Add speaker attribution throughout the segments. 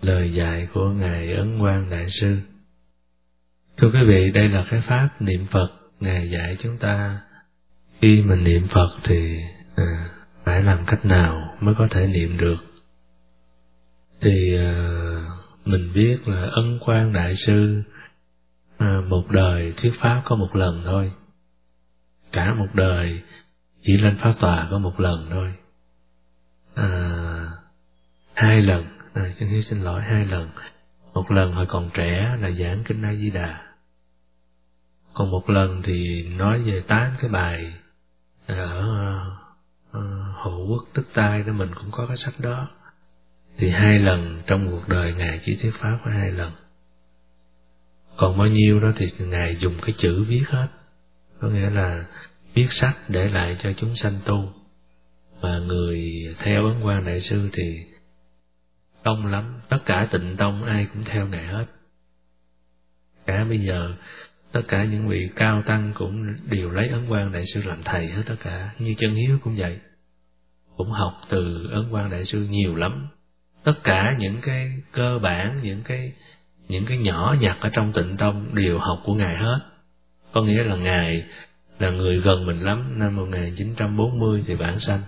Speaker 1: lời dạy của Ngài Ấn Quang Đại Sư. Thưa quý vị, đây là cái pháp niệm Phật Ngài dạy chúng ta. Khi mình niệm Phật thì phải làm cách nào mới có thể niệm được. Thì mình biết là Ấn Quang Đại Sư một đời thuyết pháp có một lần thôi. Cả một đời chỉ lên pháp tòa có một lần thôi. 2 lần, chân hiếu xin lỗi, 2 lần. Một lần hồi còn trẻ là giảng kinh A Di Đà. Còn một lần thì nói về 8 cái bài ở Hộ Quốc Tức Tai đó, mình cũng có cái sách đó. Thì 2 lần trong cuộc đời Ngài chỉ thuyết pháp có 2 lần. Còn bao nhiêu đó thì Ngài dùng cái chữ viết hết. Có nghĩa là viết sách để lại cho chúng sanh tu. Mà người theo Ấn Quang Đại Sư thì đông lắm. Tất cả Tịnh Tông ai cũng theo Ngài hết. Cả bây giờ tất cả những vị cao tăng cũng đều lấy Ấn Quang Đại Sư làm thầy hết tất cả. Như Chân Hiếu cũng vậy, cũng học từ Ấn Quang Đại Sư nhiều lắm. Tất cả những cái cơ bản, những cái nhỏ nhặt ở trong Tịnh Tông đều học của Ngài hết. Có nghĩa là Ngài là người gần mình lắm. Năm 1940 thì vãng sanh,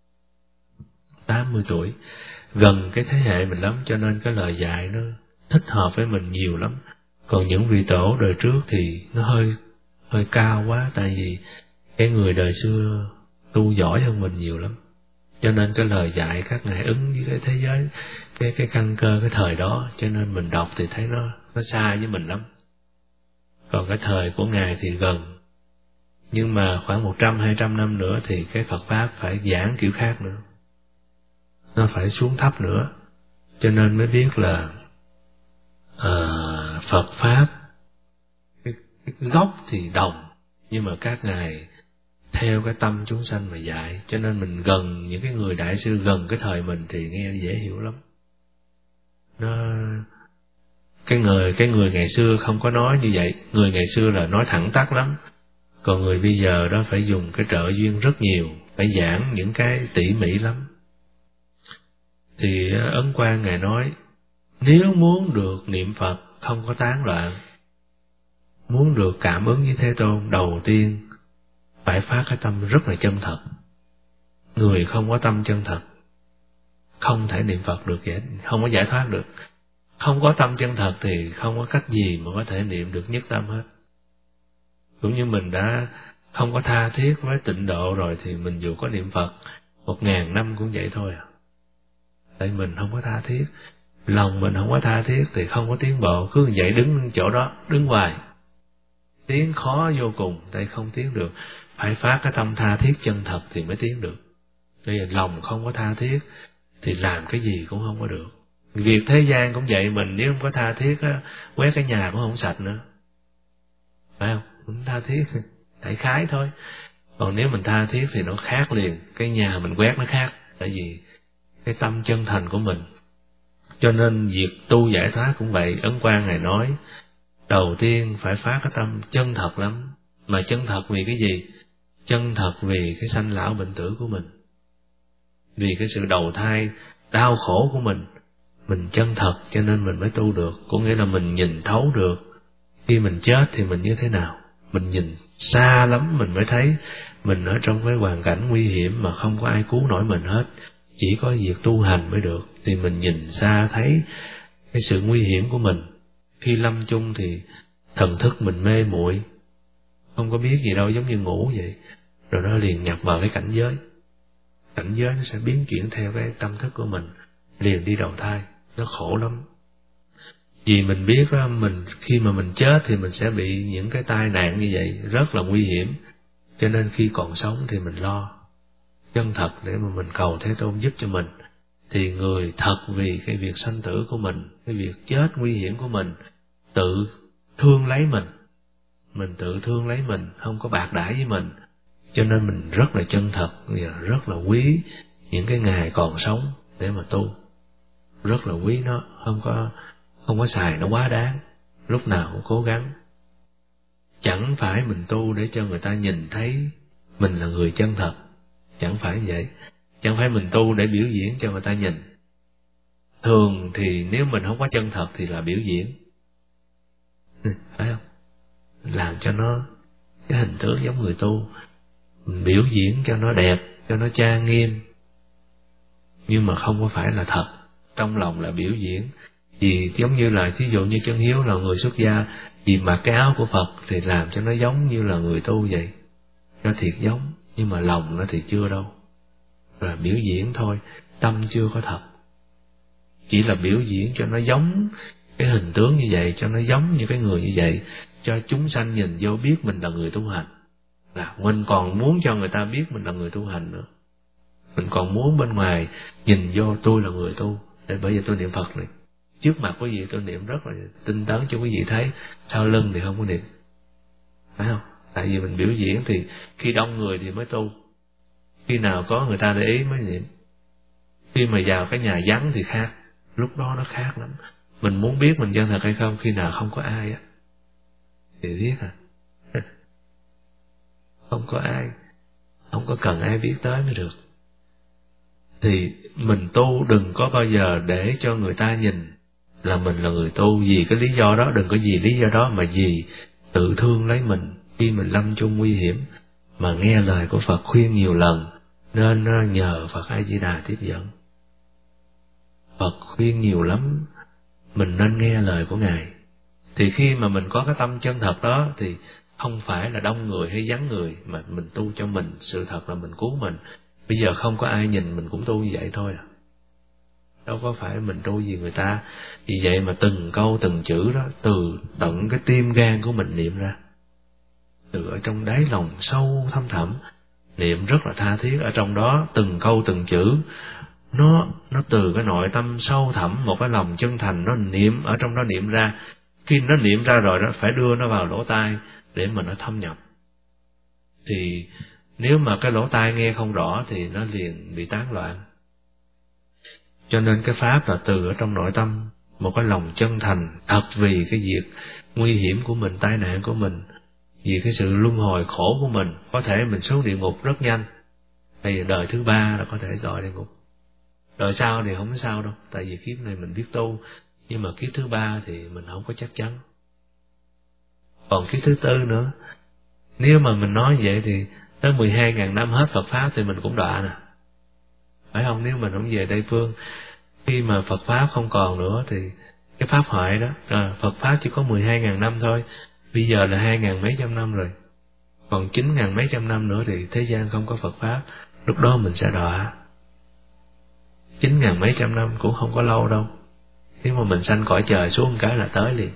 Speaker 1: 80 tuổi, gần cái thế hệ mình lắm, cho nên cái lời dạy nó thích hợp với mình nhiều lắm. Còn những vị tổ đời trước thì nó hơi cao quá, tại vì cái người đời xưa tu giỏi hơn mình nhiều lắm. Cho nên cái lời dạy các ngài ứng với cái thế giới, cái căn cơ cái thời đó, cho nên mình đọc thì thấy nó xa với mình lắm. Còn cái thời của Ngài thì gần. Nhưng mà khoảng 100-200 năm nữa thì cái Phật Pháp phải giảng kiểu khác nữa. Nó phải xuống thấp nữa. Cho nên mới biết là Phật Pháp cái gốc thì đồng, nhưng mà các ngài theo cái tâm chúng sanh mà dạy. Cho nên mình gần những cái người đại sư gần cái thời mình thì nghe dễ hiểu lắm. Cái người ngày xưa không có nói như vậy. Người ngày xưa là nói thẳng tắc lắm. Còn người bây giờ đó phải dùng cái trợ duyên rất nhiều, phải giảng những cái tỉ mỉ lắm. Thì Ấn Quang Ngài nói, nếu muốn được niệm Phật không có tán loạn, muốn được cảm ứng với Thế Tôn, đầu tiên phải phát cái tâm rất là chân thật. Người không có tâm chân thật không thể niệm Phật được, không có giải thoát được. Không có tâm chân thật thì không có cách gì mà có thể niệm được nhất tâm hết. Cũng như mình đã không có tha thiết với tịnh độ rồi thì mình dù có niệm Phật 1000 năm cũng vậy thôi à. Tại mình không có tha thiết, lòng mình không có tha thiết thì không có tiến bộ. Cứ vậy đứng chỗ đó, đứng hoài, tiến khó vô cùng, tại không tiến được. Phải phát cái tâm tha thiết chân thật thì mới tiến được. Bây giờ lòng không có tha thiết thì làm cái gì cũng không có được. Việc thế gian cũng vậy, mình nếu không có tha thiết á, quét cái nhà cũng không sạch nữa, phải không? Không tha thiết, đại khái thôi. Còn nếu mình tha thiết thì nó khác liền, cái nhà mình quét nó khác, tại vì cái tâm chân thành của mình. Cho nên việc tu giải thoát cũng vậy. Ấn Quang Ngài nói, đầu tiên phải phát cái tâm chân thật lắm. Mà chân thật vì cái gì? Chân thật vì cái sanh lão bệnh tử của mình, vì cái sự đầu thai đau khổ của mình. Mình chân thật cho nên mình mới tu được. Có nghĩa là mình nhìn thấu được khi mình chết thì mình như thế nào. Mình nhìn xa lắm mình mới thấy mình ở trong cái hoàn cảnh nguy hiểm mà không có ai cứu nổi mình hết. Chỉ có việc tu hành mới được. Thì mình nhìn xa thấy cái sự nguy hiểm của mình. Khi lâm chung thì thần thức mình mê muội, không có biết gì đâu, giống như ngủ vậy. Rồi nó liền nhập vào cái cảnh giới. Cảnh giới nó sẽ biến chuyển theo cái tâm thức của mình, liền đi đầu thai. Nó khổ lắm. Vì mình biết đó, khi mà mình chết thì mình sẽ bị những cái tai nạn như vậy, rất là nguy hiểm. Cho nên khi còn sống thì mình lo chân thật để mà mình cầu Thế Tôn giúp cho mình. Thì người thật vì cái việc sanh tử của mình, cái việc chết nguy hiểm của mình, tự thương lấy mình tự thương lấy mình, không có bạc đãi với mình. Cho nên mình rất là chân thật, rất là quý những cái ngày còn sống để mà tu. Rất là quý nó, không có xài nó quá đáng, lúc nào cũng cố gắng. Chẳng phải mình tu để cho người ta nhìn thấy mình là người chân thật, chẳng phải vậy. Chẳng phải mình tu để biểu diễn cho người ta nhìn. Thường thì nếu mình không có chân thật thì là biểu diễn, phải không? Làm cho nó cái hình tướng giống người tu, mình biểu diễn cho nó đẹp, cho nó trang nghiêm, nhưng mà không có phải là thật, trong lòng là biểu diễn. Vì giống như là thí dụ như Chân Hiếu là người xuất gia, vì mặc cái áo của Phật thì làm cho nó giống như là người tu vậy, cho thiệt giống, nhưng mà lòng nó thì chưa đâu, là biểu diễn thôi, tâm chưa có thật. Chỉ là biểu diễn cho nó giống cái hình tướng như vậy, cho nó giống như cái người như vậy, cho chúng sanh nhìn vô biết mình là người tu hành. Là mình còn muốn cho người ta biết mình là người tu hành nữa. Mình còn muốn bên ngoài nhìn vô tôi là người tu, để bởi vì tôi niệm Phật này. Trước mặt quý vị tôi niệm rất là tinh tấn cho quý vị thấy, sau lưng thì không có niệm. Phải không? Tại vì mình biểu diễn thì khi đông người thì mới tu, khi nào có người ta để ý mới niệm. Khi mà vào cái nhà vắng thì khác, lúc đó nó khác lắm. Mình muốn biết mình chân thật hay không, khi nào không có ai á thì biết à. Không có ai, không có cần ai biết tới mới được. Thì mình tu đừng có bao giờ để cho người ta nhìn là mình là người tu vì cái lý do đó, đừng có vì lý do đó mà vì tự thương lấy mình khi mình lâm chung nguy hiểm. Mà nghe lời của Phật khuyên nhiều lần, nên nhờ Phật A Di Đà tiếp dẫn. Phật khuyên nhiều lắm, mình nên nghe lời của Ngài. Thì khi mà mình có cái tâm chân thật đó thì không phải là đông người hay vắng người, mà mình tu cho mình, sự thật là mình cứu mình. Bây giờ không có ai nhìn mình cũng tu như vậy thôi à. Đâu có phải mình tu vì người ta. Vì vậy mà từng câu từng chữ đó, từ tận cái tim gan của mình niệm ra, từ ở trong đáy lòng sâu thâm thẳm, niệm rất là tha thiết. Ở trong đó từng câu từng chữ nó từ cái nội tâm sâu thẳm, một cái lòng chân thành, nó niệm ở trong đó niệm ra. Khi nó niệm ra rồi đó, phải đưa nó vào lỗ tai để mà nó thâm nhập. Thì nếu mà cái lỗ tai nghe không rõ thì nó liền bị tán loạn. Cho nên cái pháp là từ ở trong nội tâm, một cái lòng chân thành thật vì cái việc nguy hiểm của mình, tai nạn của mình, vì cái sự luân hồi khổ của mình. Có thể mình xuống địa ngục rất nhanh, thì đời thứ ba là có thể đọa địa ngục. Đời sau thì không có sao đâu, tại vì kiếp này mình biết tu, nhưng mà kiếp thứ ba thì mình không có chắc chắn. Còn kiếp thứ tư nữa, nếu mà mình nói vậy thì tới 12.000 năm hết Phật Pháp thì mình cũng đọa nè. Phải không? Nếu mình không về Tây Phương, khi mà Phật Pháp không còn nữa thì cái Pháp hoại đó, Phật Pháp chỉ có 12.000 năm thôi, bây giờ là 2.000 mấy trăm năm rồi. Còn 9.000 mấy trăm năm nữa thì thế gian không có Phật Pháp, lúc đó mình sẽ đọa. 9.000 mấy trăm năm cũng không có lâu đâu. Nếu mà mình sanh cõi trời xuống một cái là tới liền.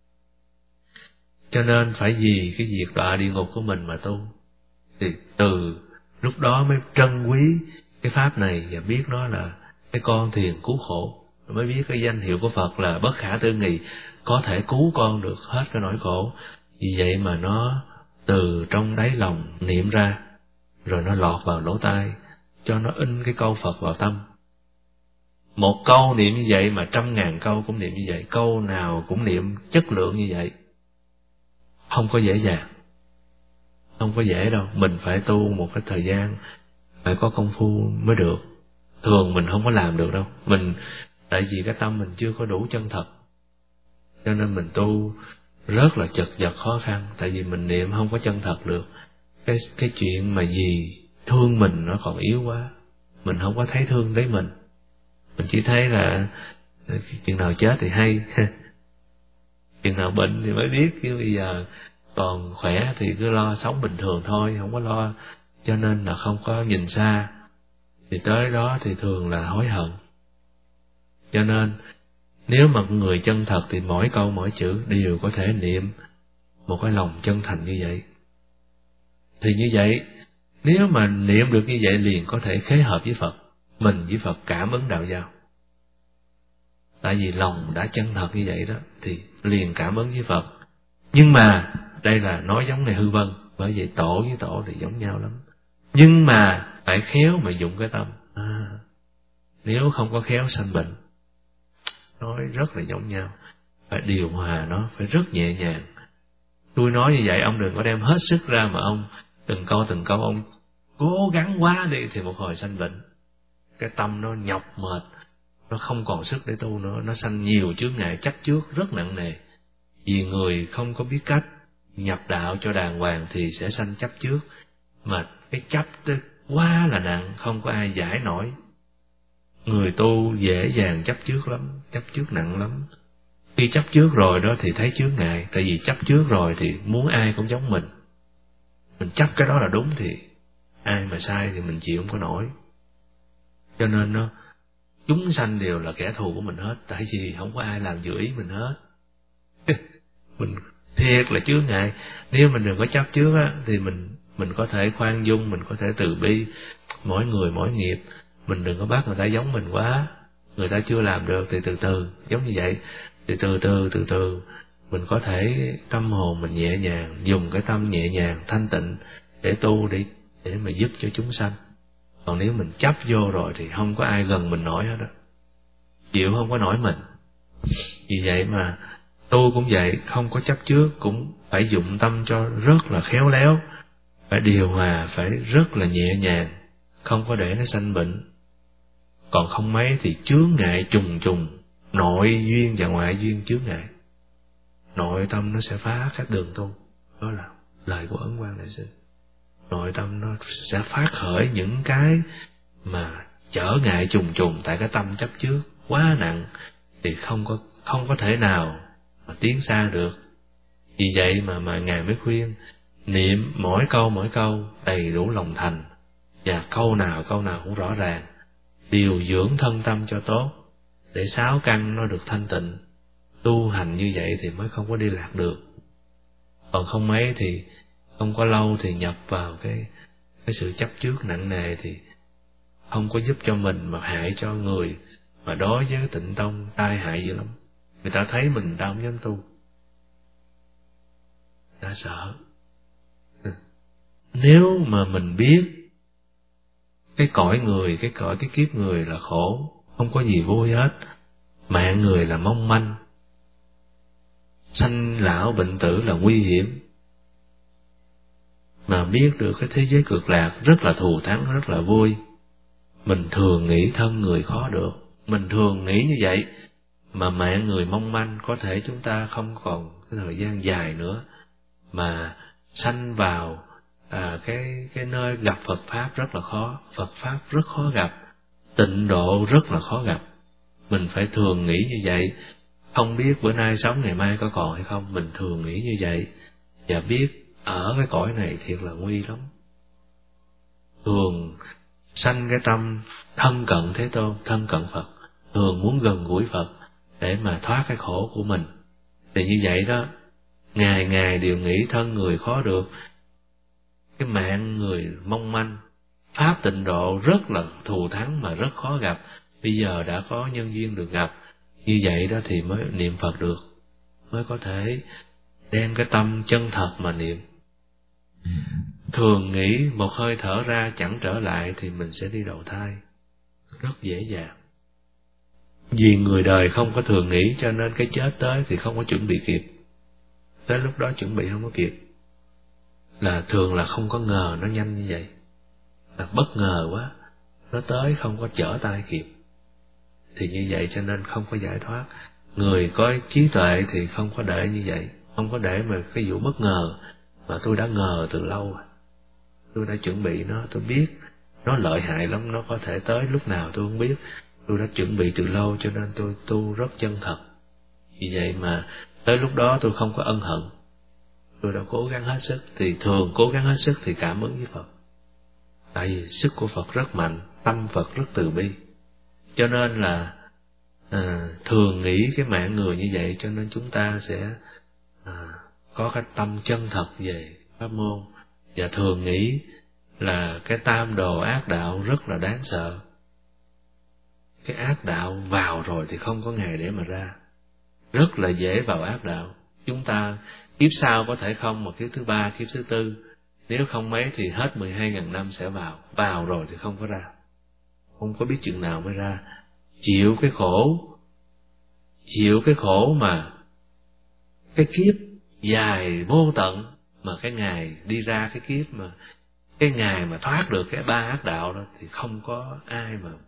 Speaker 1: Cho nên phải vì cái việc đọa địa ngục của mình mà tu. Thì từ lúc đó mới trân quý cái pháp này và biết nó là cái con thuyền cứu khổ, mới biết cái danh hiệu của Phật là bất khả tư nghị, có thể cứu con được hết cái nỗi khổ. Vì vậy mà nó từ trong đáy lòng niệm ra, rồi nó lọt vào lỗ tai, cho nó in cái câu Phật vào tâm. Một câu niệm như vậy mà 100.000 câu cũng niệm như vậy, câu nào cũng niệm chất lượng như vậy. Không có dễ dàng, không có dễ đâu. Mình phải tu một cái thời gian, phải có công phu mới được. Thường mình không có làm được đâu. Tại vì cái tâm mình chưa có đủ chân thật, cho nên mình tu rất là chật vật khó khăn. Tại vì mình niệm không có chân thật được. Cái chuyện mà gì thương mình nó còn yếu quá, mình không có thấy thương đấy mình. Mình chỉ thấy là chừng nào chết thì hay, chừng nào bệnh thì mới biết, chứ bây giờ còn khỏe thì cứ lo sống bình thường thôi, không có lo. Cho nên là không có nhìn xa, thì tới đó thì thường là hối hận. Cho nên nếu mà người chân thật thì mỗi câu mỗi chữ đều có thể niệm một cái lòng chân thành như vậy. Thì như vậy, nếu mà niệm được như vậy liền có thể khế hợp với Phật, mình với Phật cảm ứng đạo giao. Tại vì lòng đã chân thật như vậy đó thì liền cảm ứng với Phật. Nhưng mà đây là nói giống Ngài Hư Vân, bởi vậy tổ với tổ thì giống nhau lắm. Nhưng mà phải khéo mà dụng cái tâm. Nếu không có khéo sanh bệnh, nói rất là giống nhau. Phải điều hòa nó, phải rất nhẹ nhàng. Tôi nói như vậy ông đừng có đem hết sức ra mà ông từng câu ông cố gắng quá đi thì một hồi sanh bệnh. Cái tâm nó nhọc mệt, nó không còn sức để tu nữa, nó sanh nhiều chướng ngại chấp trước rất nặng nề. Vì người không có biết cách nhập đạo cho đàng hoàng thì sẽ sanh chấp trước, mà cái chấp quá là nặng, không có ai giải nổi. Người tu dễ dàng chấp trước lắm, chấp trước nặng lắm. Khi chấp trước rồi đó thì thấy chướng ngại, tại vì chấp trước rồi thì muốn ai cũng giống mình. Mình chấp cái đó là đúng thì ai mà sai thì mình chịu không có nổi. Cho nên nó chúng sanh đều là kẻ thù của mình hết, tại vì không có ai làm vừa ý mình hết. Mình thiệt là chướng ngại. Nếu mình đừng có chấp trước á thì mình có thể khoan dung, mình có thể từ bi. Mỗi người mỗi nghiệp, mình đừng có bắt người ta giống mình quá. Người ta chưa làm được thì từ từ, giống như vậy. Thì từ từ mình có thể tâm hồn mình nhẹ nhàng, dùng cái tâm nhẹ nhàng thanh tịnh để tu, để mà giúp cho chúng sanh. Còn nếu mình chấp vô rồi thì không có ai gần mình nổi hết đó, chịu không có nổi mình. Vì vậy mà tu cũng vậy, không có chấp trước, cũng phải dụng tâm cho rất là khéo léo, phải điều hòa, phải rất là nhẹ nhàng, không có để nó sanh bệnh. Còn không mấy thì chướng ngại trùng trùng, nội duyên và ngoại duyên chướng ngại. Nội tâm nó sẽ phá các đường tu, đó là lời của Ấn Quang Đại Sư. Nội tâm nó sẽ phát khởi những cái mà trở ngại trùng trùng, tại cái tâm chấp trước quá nặng thì không có thể nào mà tiến xa được. Vì vậy mà Ngài mới khuyên niệm mỗi câu đầy đủ lòng thành, và câu nào cũng rõ ràng, điều dưỡng thân tâm cho tốt, để sáu căn nó được thanh tịnh. Tu hành như vậy thì mới không có đi lạc được. Còn không mấy thì không có lâu thì nhập vào cái sự chấp trước nặng nề thì không có giúp cho mình mà hại cho người. Mà đối với Tịnh Tông tai hại dữ lắm. Người ta thấy mình ta không dám tu, người ta sợ. Nếu mà mình biết cái cõi người, cái kiếp người là khổ, không có gì vui hết, mạng người là mong manh, sanh lão bệnh tử là nguy hiểm, mà biết được cái thế giới cực lạc rất là thù thắng, rất là vui. Mình thường nghĩ thân người khó được, mình thường nghĩ như vậy, mà mạng người mong manh, có thể chúng ta không còn cái thời gian dài nữa mà sanh vào cái nơi gặp Phật Pháp rất là khó, Phật Pháp rất khó gặp, tịnh độ rất là khó gặp. Mình phải thường nghĩ như vậy, không biết bữa nay sống ngày mai có còn hay không, mình thường nghĩ như vậy, và biết ở cái cõi này thiệt là nguy lắm. Thường sanh cái tâm thân cận Thế Tôn, thân cận Phật, thường muốn gần gũi Phật để mà thoát cái khổ của mình. Thì như vậy đó, ngày ngày đều nghĩ thân người khó được, cái mạng người mong manh, pháp tịnh độ rất là thù thắng mà rất khó gặp. Bây giờ đã có nhân duyên được gặp, như vậy đó thì mới niệm Phật được, mới có thể đem cái tâm chân thật mà niệm. Thường nghĩ một hơi thở ra chẳng trở lại thì mình sẽ đi đầu thai rất dễ dàng. Vì người đời không có thường nghĩ, cho nên cái chết tới thì không có chuẩn bị kịp. Tới lúc đó chuẩn bị không có kịp, là thường là không có ngờ nó nhanh như vậy, là bất ngờ quá, nó tới không có trở tay kịp. Thì như vậy cho nên không có giải thoát. Người có trí tuệ thì không có để như vậy, không có để mà cái vụ bất ngờ. Mà tôi đã ngờ từ lâu, tôi đã chuẩn bị nó, tôi biết nó lợi hại lắm, nó có thể tới lúc nào tôi không biết. Tôi đã chuẩn bị từ lâu, cho nên tôi tu rất chân thật. Vì vậy mà tới lúc đó tôi không có ân hận, tôi đã cố gắng hết sức. Thì thường cố gắng hết sức thì cảm ứng với Phật, tại vì sức của Phật rất mạnh, tâm Phật rất từ bi. Cho nên là thường nghĩ cái mạng người như vậy, cho nên chúng ta sẽ có cái tâm chân thật về pháp môn, và thường nghĩ là cái tam đồ ác đạo rất là đáng sợ. Cái ác đạo vào rồi thì không có ngày để mà ra, rất là dễ vào ác đạo. Chúng ta kiếp sau có thể không, mà kiếp thứ ba, kiếp thứ tư, nếu không mấy thì hết 12.000 năm sẽ vào rồi thì không có ra, không có biết chừng nào mới ra. Chịu cái khổ mà cái kiếp dài vô tận, mà cái ngày đi ra cái kiếp mà cái ngày mà thoát được cái ba ác đạo đó thì không có ai mà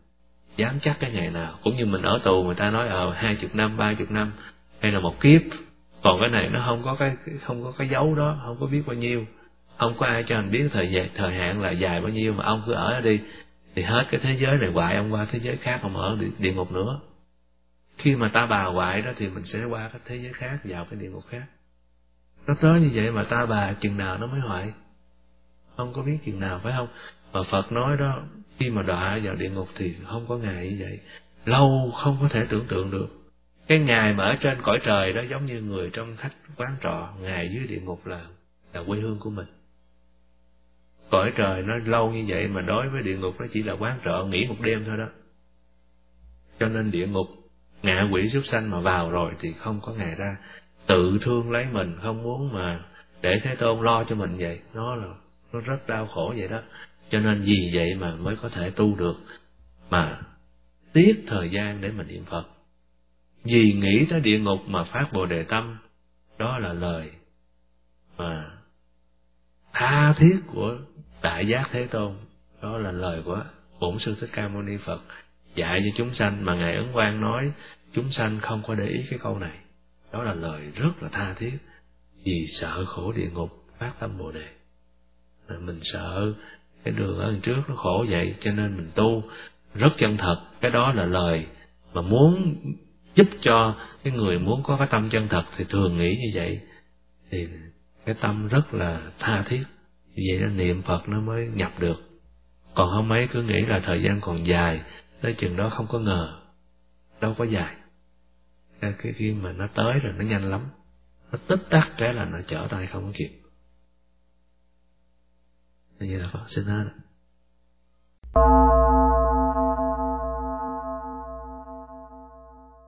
Speaker 1: dám chắc cái ngày nào. Cũng như mình ở tù, người ta nói 20 năm, 30 năm hay là một kiếp. Còn cái này nó không có cái dấu đó, không có biết bao nhiêu, không có ai cho anh biết thời hạn là dài bao nhiêu, mà ông cứ ở đi thì hết cái thế giới này hoại, ông qua thế giới khác, ông ở địa ngục nữa. Khi mà ta bà hoại đó thì mình sẽ qua cái thế giới khác, vào cái địa ngục khác. Nó tới như vậy mà ta bà chừng nào nó mới hoại, không có biết chừng nào, phải không? Mà Phật nói đó, khi mà đọa vào địa ngục thì không có ngày như vậy, lâu không có thể tưởng tượng được. Cái ngày mà ở trên cõi trời đó giống như người trong khách quán trọ, ngày dưới địa ngục là quê hương của mình. Cõi trời nó lâu như vậy mà đối với địa ngục nó chỉ là quán trọ nghỉ một đêm thôi đó. Cho nên địa ngục, ngạ quỷ súc sanh mà vào rồi thì không có ngày ra. Tự thương lấy mình, không muốn mà để Thế Tôn lo cho mình vậy, nó rất đau khổ vậy đó. Cho nên vì vậy mà mới có thể tu được, mà tiếc thời gian để mình niệm Phật. Vì nghĩ tới địa ngục mà phát Bồ Đề tâm, đó là lời mà tha thiết của Đại Giác Thế Tôn, đó là lời của Bổn Sư Thích Ca Mâu Ni Phật dạy cho chúng sanh, mà Ngài Ấn Quang nói chúng sanh không có để ý cái câu này. Đó là lời rất là tha thiết, vì sợ khổ địa ngục phát tâm Bồ Đề. Mình sợ cái đường ở đằng trước nó khổ vậy, cho nên mình tu rất chân thật. Cái đó là lời mà muốn giúp cho cái người muốn có cái tâm chân thật thì thường nghĩ như vậy, thì cái tâm rất là tha thiết, vì vậy nó niệm Phật nó mới nhập được. Còn không mấy cứ nghĩ là thời gian còn dài, tới chừng đó không có ngờ, đâu có dài. Cái khi mà nó tới rồi nó nhanh lắm, nó tích tắc cái là nó trở tay không kịp. Như là Phật xin hết.